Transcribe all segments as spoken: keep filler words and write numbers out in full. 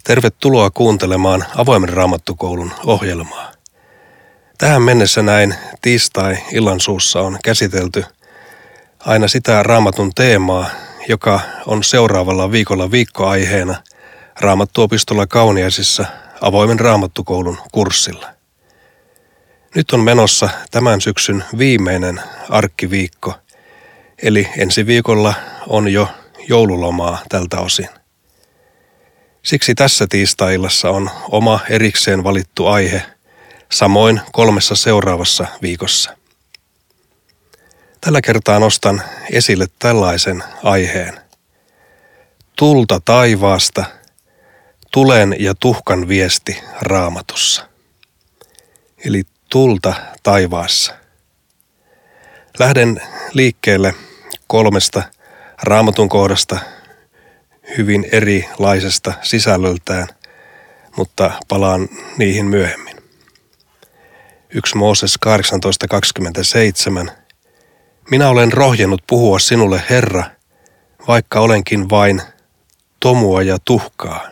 Tervetuloa kuuntelemaan Avoimen Raamattukoulun ohjelmaa. Tähän mennessä näin tiistai-illan suussa on käsitelty aina sitä Raamatun teemaa, joka on seuraavalla viikolla viikkoaiheena Raamattuopistolla Kauniaisissa Avoimen Raamattukoulun kurssilla. Nyt on menossa tämän syksyn viimeinen arkkiviikko, eli ensi viikolla on jo joululomaa tältä osin. Siksi tässä tiistai-illassa on oma erikseen valittu aihe, samoin kolmessa seuraavassa viikossa. Tällä kertaa nostan esille tällaisen aiheen. Tulta taivaasta, tulen ja tuhkan viesti Raamatussa. Eli tulta taivaassa. Lähden liikkeelle kolmesta Raamatun kohdasta, hyvin erilaisesta sisällöltään, mutta palaan niihin myöhemmin. yksi Mooses kahdeksantoista kaksikymmentäseitsemän. Minä olen rohjennut puhua sinulle, Herra, vaikka olenkin vain tomua ja tuhkaa.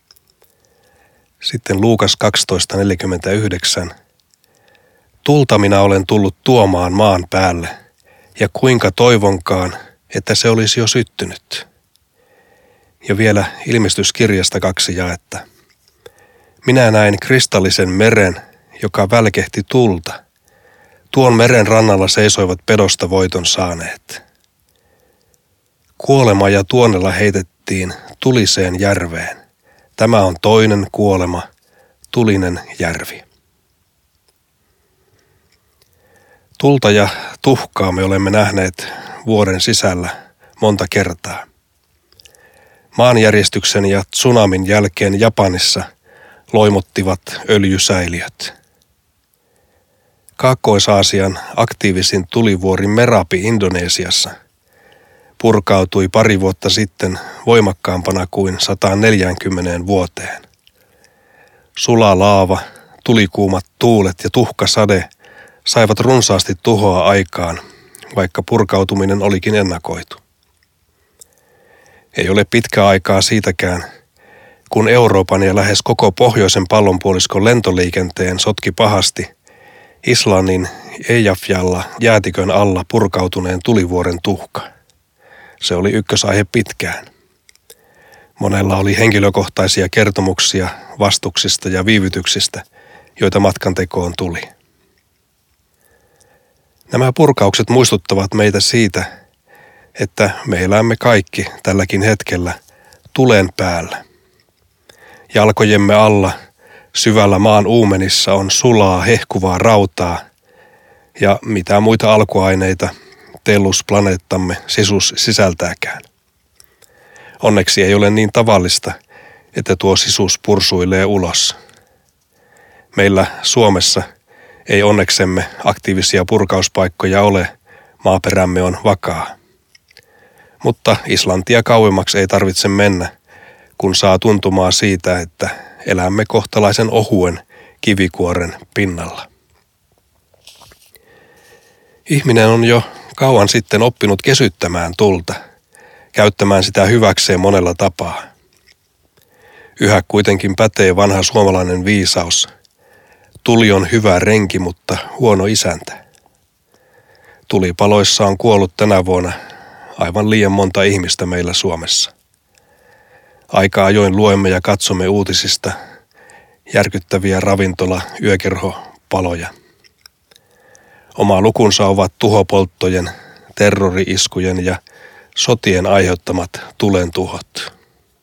Sitten Luukas kaksitoista neljäkymmentäyhdeksän. Tulta minä olen tullut tuomaan maan päälle, ja kuinka toivonkaan, että se olisi jo syttynyt. Ja vielä ilmestyskirjasta kaksi jaetta. Minä näin kristallisen meren, joka välkehti tulta. Tuon meren rannalla seisoivat pedosta voiton saaneet. Kuolema ja tuonnella heitettiin tuliseen järveen. Tämä on toinen kuolema, tulinen järvi. Tulta ja tuhkaa me olemme nähneet vuoden sisällä monta kertaa. Maanjäristyksen ja tsunamin jälkeen Japanissa loimottivat öljysäiliöt. Kaakkois-Aasian aktiivisin tulivuori Merapi Indonesiassa purkautui pari vuotta sitten voimakkaampana kuin sataanneljäänkymmeneen vuoteen. Sula laava, tulikuumat tuulet ja tuhkasade saivat runsaasti tuhoa aikaan, vaikka purkautuminen olikin ennakoitu. Ei ole pitkä aikaa siitäkään, kun Euroopan ja lähes koko pohjoisen pallonpuoliskon lentoliikenteen sotki pahasti Islannin Eyjafjalla jäätikön alla purkautuneen tulivuoren tuhka. Se oli ykkösaihe pitkään. Monella oli henkilökohtaisia kertomuksia vastuksista ja viivytyksistä, joita matkantekoon tuli. Nämä purkaukset muistuttavat meitä siitä, että me elämme kaikki tälläkin hetkellä tulen päällä. Jalkojemme alla syvällä maan uumenissa on sulaa, hehkuvaa rautaa ja mitä muita alkuaineita tellusplaneettamme sisus sisältääkään. Onneksi ei ole niin tavallista, että tuo sisus pursuilee ulos. Meillä Suomessa ei onneksemme aktiivisia purkauspaikkoja ole, maaperämme on vakaa. Mutta Islantia kauemmaksi ei tarvitse mennä, kun saa tuntumaa siitä, että elämme kohtalaisen ohuen kivikuoren pinnalla. Ihminen on jo kauan sitten oppinut kesyttämään tulta, käyttämään sitä hyväkseen monella tapaa. Yhä kuitenkin pätee vanha suomalainen viisaus. Tuli on hyvä renki, mutta huono isäntä. Tulipaloissa on kuollut tänä vuonna aivan liian monta ihmistä meillä Suomessa. Aika ajoin luemme ja katsomme uutisista järkyttäviä ravintola-yökerhopaloja. Oma lukunsa ovat tuhopolttojen, terrori-iskujen ja sotien aiheuttamat tulen tuhot.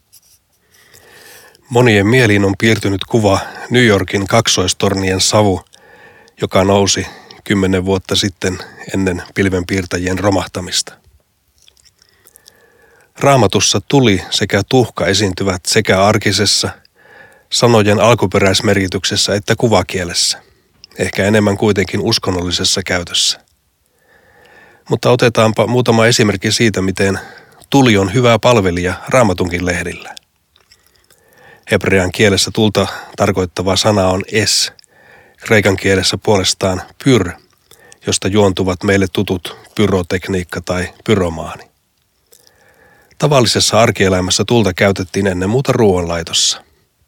Monien mieliin on piirtynyt kuva New Yorkin kaksoistornien savu, joka nousi kymmenen vuotta sitten ennen pilvenpiirtäjien romahtamista. Raamatussa tuli sekä tuhka esiintyvät sekä arkisessa, sanojen alkuperäismerkityksessä että kuvakielessä, ehkä enemmän kuitenkin uskonnollisessa käytössä. Mutta otetaanpa muutama esimerkki siitä, miten tuli on hyvä palvelija Raamatunkin lehdillä. Hebrean kielessä tulta tarkoittava sana on es, kreikan kielessä puolestaan pyr, josta juontuvat meille tutut pyrotekniikka tai pyromaani. Tavallisessa arkielämässä tulta käytettiin ennen muuta ruoanlaitossa.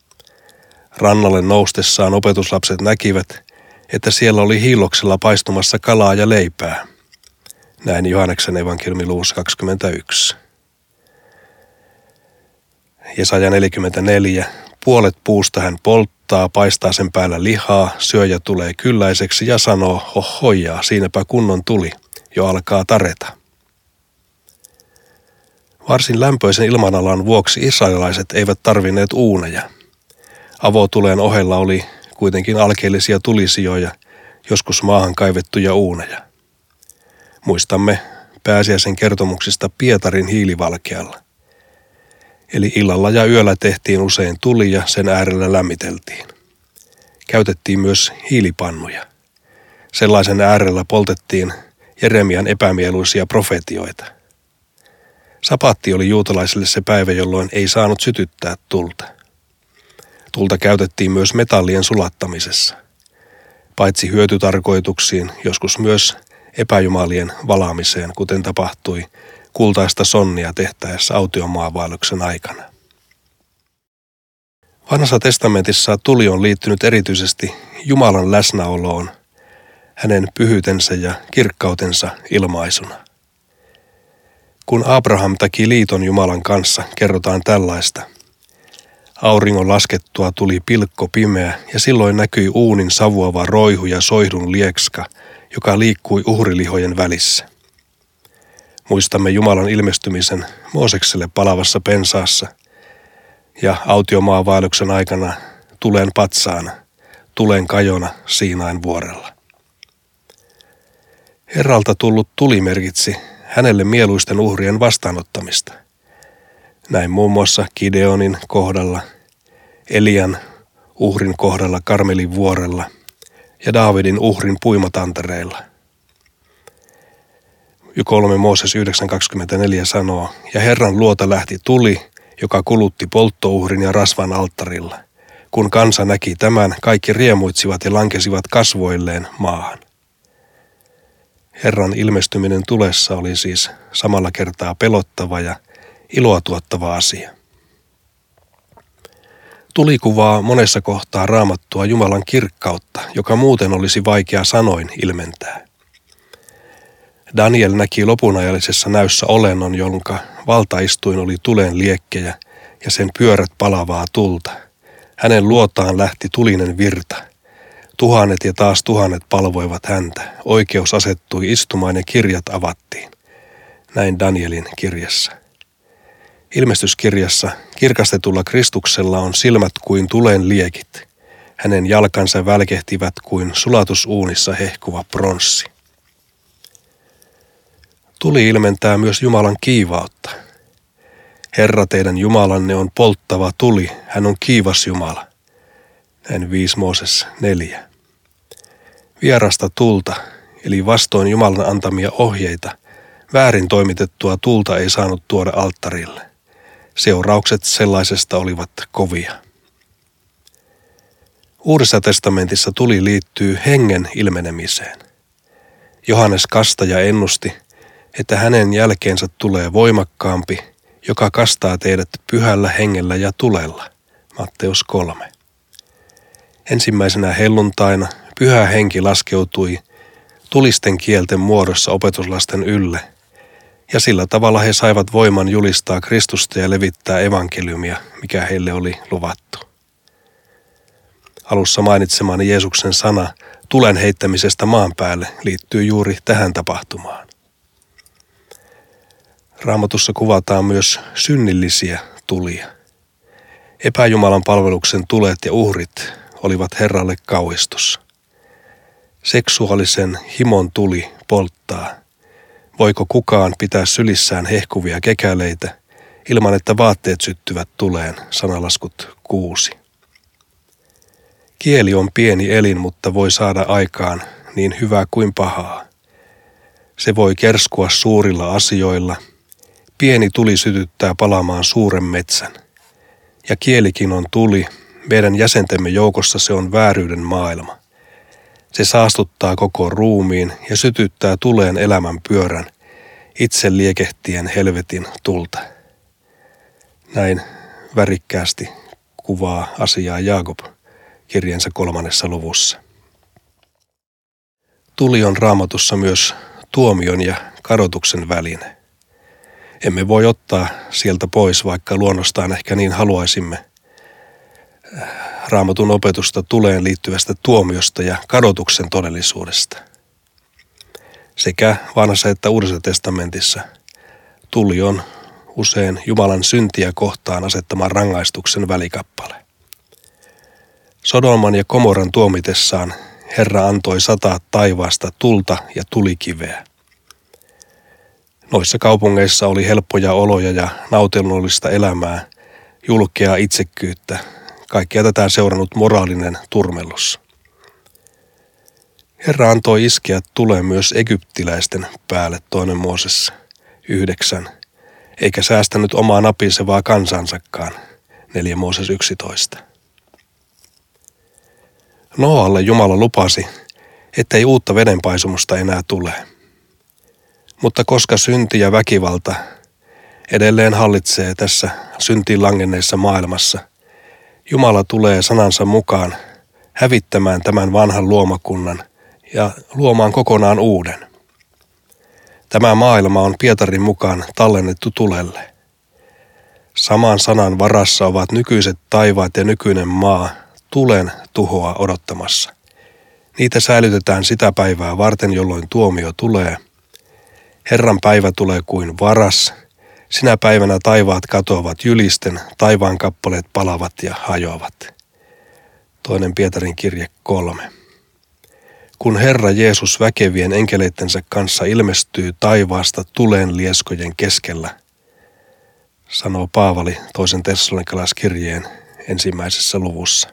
Rannalle noustessaan opetuslapset näkivät, että siellä oli hiilloksella paistumassa kalaa ja leipää. Näin Johanneksen evankeliumi luvussa kaksikymmentäyksi. Jesaja neljäkymmentäneljä. Puolet puusta hän polttaa, paistaa sen päällä lihaa, syöjä tulee kylläiseksi ja sanoo, hohojaa, siinäpä kunnon tuli, jo alkaa tareta. Varsin lämpöisen ilmanalan vuoksi israelilaiset eivät tarvinneet uuneja. Avotuleen ohella oli kuitenkin alkeellisia tulisijoja, joskus maahan kaivettuja uuneja. Muistamme pääsiäisen kertomuksista Pietarin hiilivalkealla. Eli illalla ja yöllä tehtiin usein tuli ja sen äärellä lämmiteltiin. Käytettiin myös hiilipannuja. Sellaisen äärellä poltettiin Jeremian epämieluisia profetioita. Sapatti oli juutalaisille se päivä, jolloin ei saanut sytyttää tulta. Tulta käytettiin myös metallien sulattamisessa. Paitsi hyötytarkoituksiin, joskus myös epäjumalien valaamiseen, kuten tapahtui kultaista sonnia tehtäessä autiomaavaelluksen aikana. Vanhassa testamentissa tuli on liittynyt erityisesti Jumalan läsnäoloon, hänen pyhyytensä ja kirkkautensa ilmaisuna. Kun Abraham teki liiton Jumalan kanssa, kerrotaan tällaista. Auringon laskettua tuli pilkko pimeä ja silloin näkyi uunin savuava roihu ja soihdun liekska, joka liikkui uhrilihojen välissä. Muistamme Jumalan ilmestymisen Moosekselle palavassa pensaassa ja autiomaavaelluksen aikana tulen patsaana, tulen kajona Siinain vuorella. Herralta tullut tuli merkitsi hänelle mieluisten uhrien vastaanottamista. Näin muun muassa Gideonin kohdalla, Elian uhrin kohdalla Karmelin vuorella ja Daavidin uhrin puimatantereilla. kolme Mooses yhdeksän kaksikymmentäneljä sanoo, ja Herran luota lähti tuli, joka kulutti polttouhrin ja rasvan alttarilla. Kun kansa näki tämän, kaikki riemuitsivat ja lankesivat kasvoilleen maahan. Herran ilmestyminen tulessa oli siis samalla kertaa pelottava ja iloa tuottava asia. Tuli kuvaa monessa kohtaa Raamattua Jumalan kirkkautta, joka muuten olisi vaikea sanoin ilmentää. Daniel näki lopunajallisessa näyssä olennon, jonka valtaistuin oli tulen liekkejä ja sen pyörät palavaa tulta. Hänen luotaan lähti tulinen virta. Tuhannet ja taas tuhannet palvoivat häntä. Oikeus asettui istumaan ja kirjat avattiin. Näin Danielin kirjassa. Ilmestyskirjassa kirkastetulla Kristuksella on silmät kuin tulen liekit. Hänen jalkansa välkehtivät kuin sulatusuunissa hehkuva pronssi. Tuli ilmentää myös Jumalan kiivautta. Herra teidän Jumalanne on polttava tuli, hän on kiivas Jumala. Näin viisi Mooses neljä. Vierasta tulta, eli vastoin Jumalan antamia ohjeita, väärin toimitettua tulta ei saanut tuoda alttarille. Seuraukset sellaisesta olivat kovia. Uudessa testamentissa tuli liittyy hengen ilmenemiseen. Johannes Kastaja ennusti, että hänen jälkeensä tulee voimakkaampi, joka kastaa teidät pyhällä hengellä ja tulella. Matteus kolme. Ensimmäisenä helluntaina pyhä henki laskeutui tulisten kielten muodossa opetuslasten ylle, ja sillä tavalla he saivat voiman julistaa Kristusta ja levittää evankeliumia, mikä heille oli luvattu. Alussa mainitsemani Jeesuksen sana tulen heittämisestä maan päälle liittyy juuri tähän tapahtumaan. Raamatussa kuvataan myös synnillisiä tulia. Epäjumalan palveluksen tulet ja uhrit olivat Herralle kauhistus. Seksuaalisen himon tuli polttaa. Voiko kukaan pitää sylissään hehkuvia kekäleitä ilman, että vaatteet syttyvät tuleen, sanalaskut kuusi. Kieli on pieni elin, mutta voi saada aikaan niin hyvää kuin pahaa. Se voi kerskua suurilla asioilla. Pieni tuli sytyttää palamaan suuren metsän. Ja kielikin on tuli, meidän jäsentemme joukossa se on vääryyden maailma. Se saastuttaa koko ruumiin ja sytyttää tuleen elämän pyörän, itse liekehtien helvetin tulta. Näin värikkäästi kuvaa asiaa Jaakob kirjeensä kolmannessa luvussa. Tuli on Raamatussa myös tuomion ja kadotuksen väline. Emme voi ottaa sieltä pois, vaikka luonnostaan ehkä niin haluaisimme, Raamatun opetusta tuleen liittyvästä tuomiosta ja kadotuksen todellisuudesta. Sekä Vanhassa että Uudessa testamentissa tuli on usein Jumalan syntiä kohtaan asettaman rangaistuksen välikappale. Sodoman ja Komoran tuomitessaan Herra antoi sataa taivaasta tulta ja tulikiveä. Noissa kaupungeissa oli helppoja oloja ja nautinnollista elämää, julkeaa itsekkyyttä, kaikkea tätä seurannut moraalinen turmellus. Herra antoi iskeä tuleen myös egyptiläisten päälle, toinen Mooses yhdeksän, eikä säästänyt omaa napisevaa kansansakaan, neljäs Mooses yksitoista. Noalle Jumala lupasi, ettei uutta vedenpaisumusta enää tule. Mutta koska synti ja väkivalta edelleen hallitsee tässä syntiin langenneessa maailmassa, Jumala tulee sanansa mukaan hävittämään tämän vanhan luomakunnan ja luomaan kokonaan uuden. Tämä maailma on Pietarin mukaan tallennettu tulelle. Saman sanan varassa ovat nykyiset taivaat ja nykyinen maa tulen tuhoa odottamassa. Niitä säilytetään sitä päivää varten, jolloin tuomio tulee. Herran päivä tulee kuin varas. Sinä päivänä taivaat katoavat jylisten, taivaan kappaleet palavat ja hajoavat. Toinen Pietarin kirje kolme. Kun Herra Jeesus väkevien enkeleittensä kanssa ilmestyy taivaasta tulen lieskojen keskellä, sanoo Paavali toisen Tessalonikalaiskirjeen ensimmäisessä luvussa.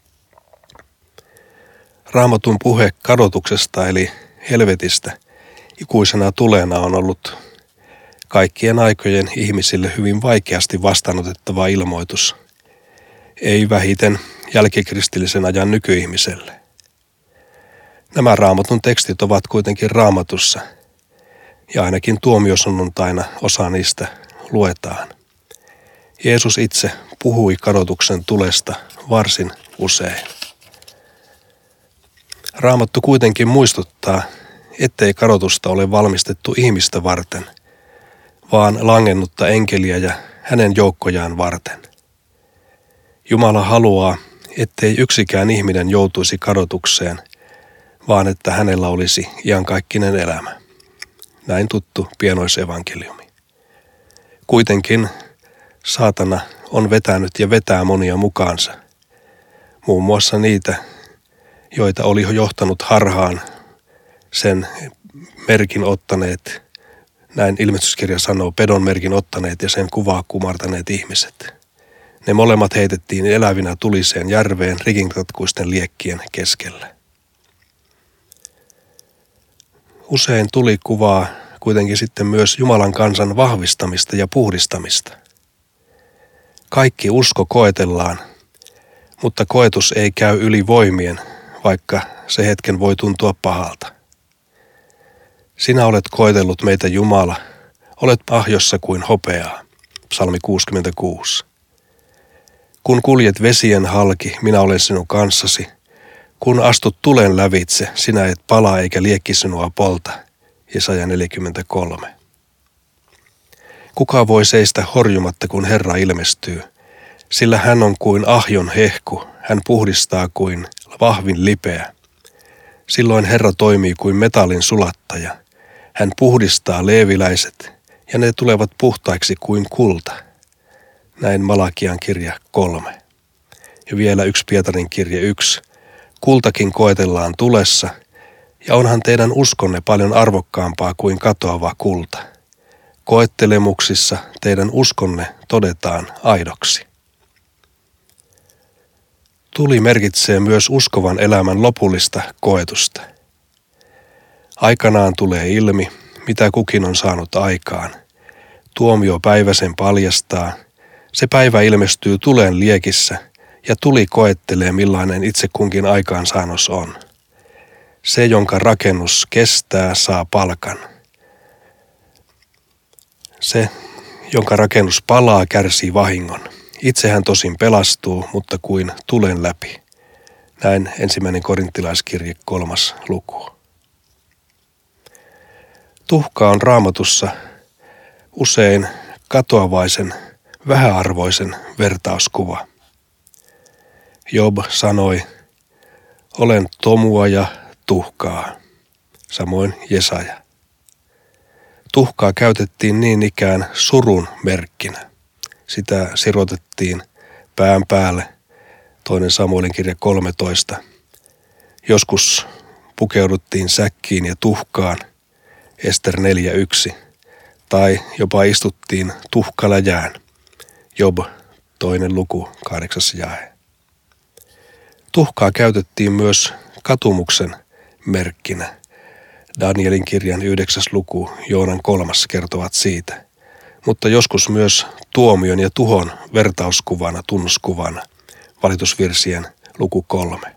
Raamatun puhe kadotuksesta eli helvetistä ikuisena tulena on ollut kaikkien aikojen ihmisille hyvin vaikeasti vastaanotettava ilmoitus, ei vähiten jälkikristillisen ajan nykyihmiselle. Nämä Raamatun tekstit ovat kuitenkin Raamatussa, ja ainakin tuomiosunnuntaina osa niistä luetaan. Jeesus itse puhui kadotuksen tulesta varsin usein. Raamattu kuitenkin muistuttaa, ettei kadotusta ole valmistettu ihmistä varten, vaan langennutta enkeliä ja hänen joukkojaan varten. Jumala haluaa, ettei yksikään ihminen joutuisi kadotukseen, vaan että hänellä olisi iankaikkinen elämä. Näin tuttu pienoisevankeliumi. Kuitenkin saatana on vetänyt ja vetää monia mukaansa, muun muassa niitä, joita oli johtanut harhaan sen merkin ottaneet, näin ilmestyskirja sanoo, pedon merkin ottaneet ja sen kuvaa kumartaneet ihmiset. Ne molemmat heitettiin elävinä tuliseen järveen rikinkatkuisten liekkien keskellä. Usein tuli kuvaa kuitenkin sitten myös Jumalan kansan vahvistamista ja puhdistamista. Kaikki usko koetellaan, mutta koetus ei käy yli voimien, vaikka se hetken voi tuntua pahalta. Sinä olet koetellut meitä, Jumala, olet ahjossa kuin hopeaa. Psalmi kuusikymmentäkuusi. Kun kuljet vesien halki, minä olen sinun kanssasi. Kun astut tulen lävitse, sinä et palaa eikä liekki sinua polta. Jesaja neljäkymmentäkolme. Kuka voi seistä horjumatta, kun Herra ilmestyy? Sillä hän on kuin ahjon hehku, hän puhdistaa kuin vahvin lipeä. Silloin Herra toimii kuin metallin sulattaja. Hän puhdistaa leeviläiset, ja ne tulevat puhtaiksi kuin kulta. Näin Malakian kirja kolme. Ja vielä yksi Pietarin kirje yksi. Kultakin koetellaan tulessa, ja onhan teidän uskonne paljon arvokkaampaa kuin katoava kulta. Koettelemuksissa teidän uskonne todetaan aidoksi. Tuli merkitsee myös uskovan elämän lopullista koetusta. Aikanaan tulee ilmi, mitä kukin on saanut aikaan. Tuomiopäivä sen paljastaa. Se päivä ilmestyy tulen liekissä ja tuli koettelee, millainen itse kunkin aikaansaannos on. Se, jonka rakennus kestää, saa palkan. Se, jonka rakennus palaa, kärsii vahingon. Itse hän tosin pelastuu, mutta kuin tulen läpi. Näin ensimmäinen korintilaiskirje kolmas luku. Tuhka on Raamatussa usein katoavaisen, vähäarvoisen vertauskuva. Job sanoi, olen tomua ja tuhkaa, samoin Jesaja. Tuhkaa käytettiin niin ikään surun merkkinä. Sitä sirotettiin pään päälle, toinen Samuelin kirja kolmetoista. Joskus pukeuduttiin säkkiin ja tuhkaan, Ester neljä yksi, tai jopa istuttiin tuhkaläjään, Job toinen luku, kahdeksas jae. Tuhkaa käytettiin myös katumuksen merkkinä. Danielin kirjan yhdeksäs luku, Joonan kolmas kertovat siitä, mutta joskus myös tuomion ja tuhon vertauskuvana, tunnuskuvana, valitusvirsien luku kolme.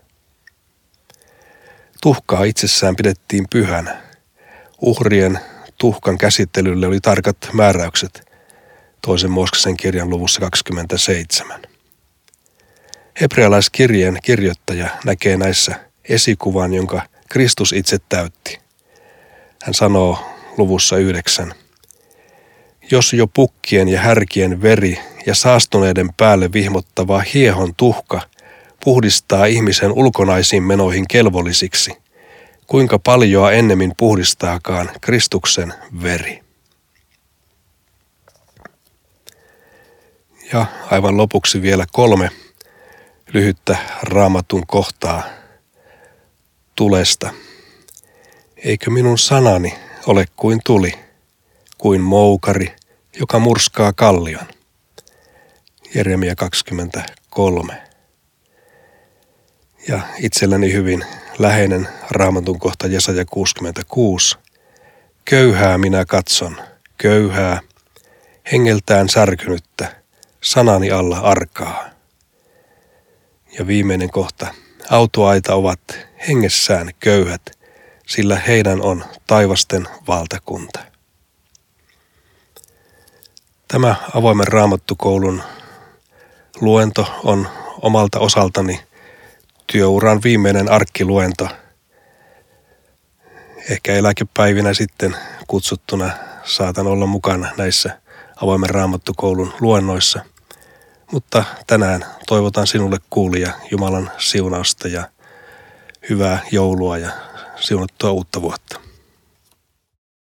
Tuhkaa itsessään pidettiin pyhänä. Uhrien tuhkan käsittelylle oli tarkat määräykset, toisen Mooseksen kirjan luvussa kaksikymmentäseitsemän. Hebrealaiskirjeen kirjoittaja näkee näissä esikuvan, jonka Kristus itse täytti. Hän sanoo luvussa yhdeksän, jos jo pukkien ja härkien veri ja saastuneiden päälle vihmottava hiehon tuhka puhdistaa ihmisen ulkonaisiin menoihin kelvollisiksi, kuinka paljoa ennemmin puhdistaakaan Kristuksen veri. Ja aivan lopuksi vielä kolme lyhyttä Raamatun kohtaa tulesta. Eikö minun sanani ole kuin tuli, kuin moukari, joka murskaa kallion? Jeremia kaksikymmentäkolme. Ja itselläni hyvin läheinen Raamatun kohta Jesaja kuusikymmentäkuusi. Köyhää minä katson, köyhää, hengeltään särkynyttä, sanani alla arkaa. Ja viimeinen kohta. Autoaita ovat hengessään köyhät, sillä heidän on taivasten valtakunta. Tämä avoimen raamattukoulun luento on omalta osaltani työuran viimeinen arkkiluento. Ehkä eläkepäivinä sitten kutsuttuna saatan olla mukana näissä avoimen raamattukoulun luennoissa. Mutta tänään toivotan sinulle kuulija Jumalan siunausta ja hyvää joulua ja siunattua uutta vuotta.